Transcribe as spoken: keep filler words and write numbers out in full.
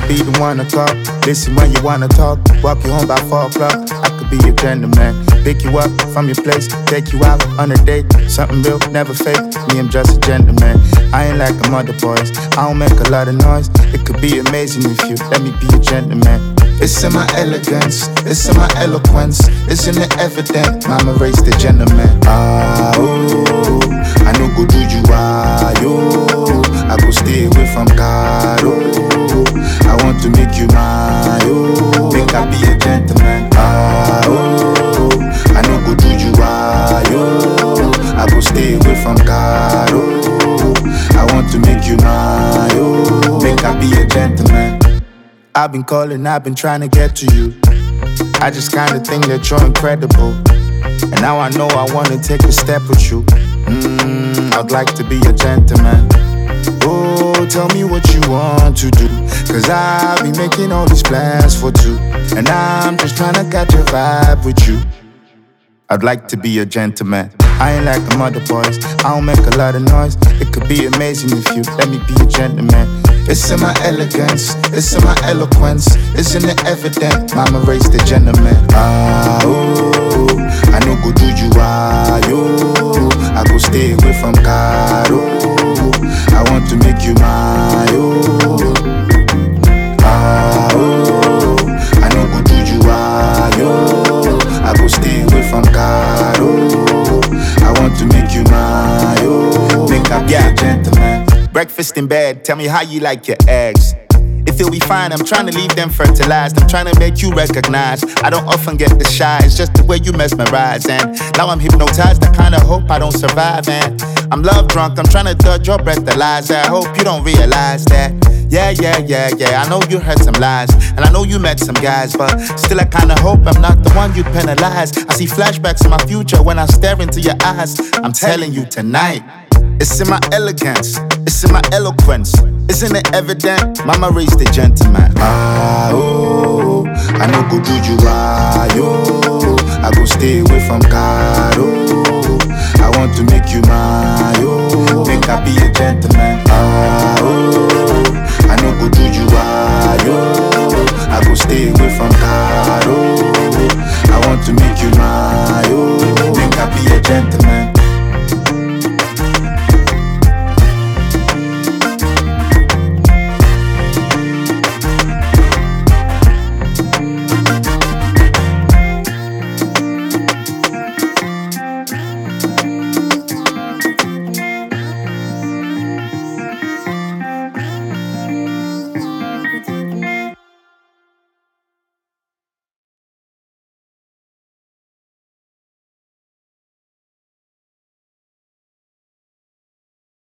could be the one to call. Listen when you wanna talk. Walk you home by four o'clock. I could be a gentleman. Pick you up from your place, take you out on a date. Something real, never fake. Me, I'm just a gentleman. I ain't like them other boys. I don't make a lot of noise. It could be amazing if you let me be a gentleman. It's in my elegance, it's in my eloquence, it's in the evident. Mama raised the gentleman. Ah, oh, I know go do you ah, yo. I go stay away from God, oh. I want to make you my, oh. Make I be a gentleman. Ah, oh, I know go do you ah, yo. I go stay away from God, oh. I want to make you my, oh. Make I be a gentleman. I've been calling, I've been trying to get to you. I just kinda think that you're incredible. And now I know I wanna take a step with you. Mmm, I'd like to be a gentleman. Oh, tell me what you want to do. Cause I'll be making all these plans for two. And I'm just trying to catch a vibe with you. I'd like to be a gentleman. I ain't like them other boys. I don't make a lot of noise. It could be amazing if you let me be a gentleman. It's in my elegance, it's in my eloquence, it's in the evident. Mama raised the gentleman. Ah, oh, I know go do you ah, yo. I go stay away from God, oh. I want to make you my, oh. Ah, oh, I know go do you ah, yo. I go stay away from God, oh. I want to make you my, oh. Make I be a gentleman. Breakfast in bed, tell me how you like your eggs. If you'll be fine, I'm trying to leave them fertilized. I'm trying to make you recognize I don't often get the shy, it's just the way you mesmerize. And now I'm hypnotized, I kinda hope I don't survive. And I'm love drunk, I'm trying to dodge your breathalyzer. I hope you don't realize that. Yeah, yeah, yeah, yeah, I know you heard some lies. And I know you met some guys, but still I kinda hope I'm not the one you'd penalize. I see flashbacks in my future when I stare into your eyes. I'm telling you tonight, it's in my elegance, it's in my eloquence, isn't it evident? Mama raised the gentleman. Ah, oh, I know go do you ah, yo. I go stay away from God, oh. I want to make you my, oh. Make I be a gentleman. Ah, oh, I know go do you ah, yo. I go stay away from God, oh.